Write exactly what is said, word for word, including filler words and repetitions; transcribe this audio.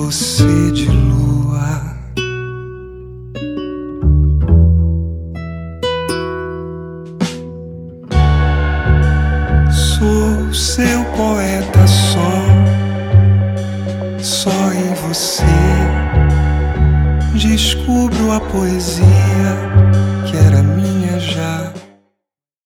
você de lua. Sou seu poeta só, só em você descubro a poesia que era minha já.